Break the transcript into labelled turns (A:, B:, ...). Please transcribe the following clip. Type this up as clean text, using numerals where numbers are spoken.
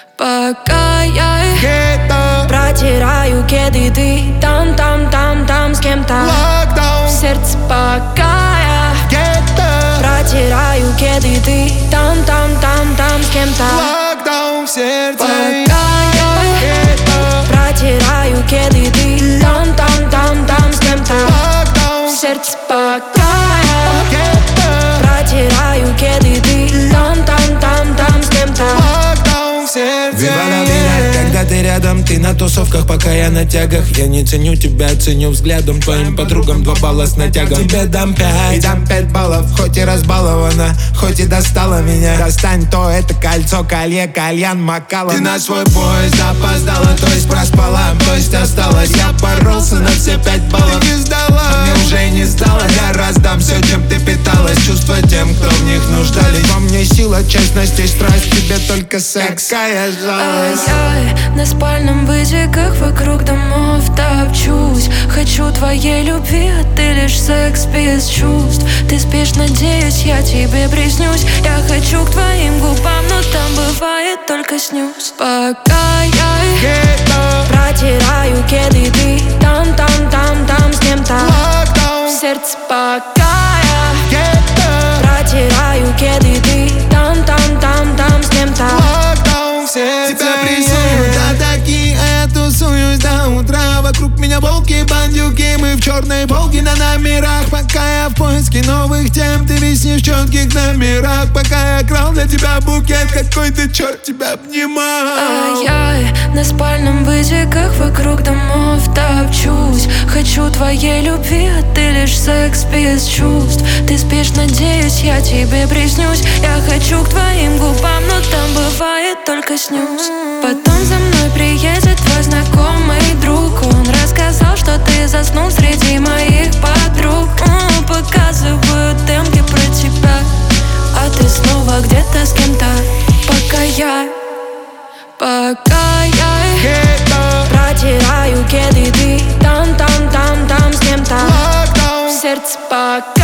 A: Пока я протираю кеды, ты там с кем-то.
B: Локдаун.
A: В сердце пока я протираю кеды, ты там с кем-то.
B: Локдаун в сердце.
A: Пока я протираю кеды, ты там с кем-то.
B: Локдаун.
A: В сердце пока я протираю кеды, ты там с кем-то.
B: Локдаун в сердце.
C: Вива ла vida, когда ты рядом, ты на тусовках, пока я на тягах. Я не ценю тебя, ценю взглядом. Твоим подругам 2 балла с натягом. Тебе дам 5, и дам 5 баллов. Хоть и разбалована, хоть и достала меня. Достань то, это кольцо, колье, кальян, макалом. Ты на свой поезд опоздала, то есть проспала, то есть осталась. Я боролся на все 5 баллов.
B: Ты не сдала,
C: а мне уже не стало. Я раздам все, чем ты питалась. Чувства тем, кто в них нуждались. Во мне сила, честность и страсть. Тебе только секс, какая жалость.
A: Я на спальном вытеках вокруг домов топчусь. Хочу твоей любви, а ты лишь секс без чувств. Ты спишь, надеюсь, я тебе приснюсь. Я хочу к твоим губам, но там бывает только снюс. Пока я протираю кеды, ты там с кем-то.
B: локдаун.
A: В сердце пока я протираю кеды, ты там с кем-то.
B: Локдаун в сердце.
C: Тебя прессуют атаки, а я тусуюсь до утра. Вокруг меня волки, бандюки, мы в черной волге на номерах. Пока я в поиске новых тем, ты виснешь в четких номерах. Пока я крал для тебя букет, какой ты черт тебя обнимал.
A: А я на спальном вытеках вокруг домов топчусь. Хочу твоей любви, а ты лишь секс без чувств. Ты спишь, надеюсь, я тебе приснюсь. Я хочу к твоим губам, но там бывает только снюс. Потом за мной приедет твой знакомый друг. Он рассказал, что ты заснул среди моих подруг. Показывают демки про тебя, а ты снова где-то с кем-то. Пока я протираю кеды, ты там с кем-то.
B: Локдаун.
A: В сердце пока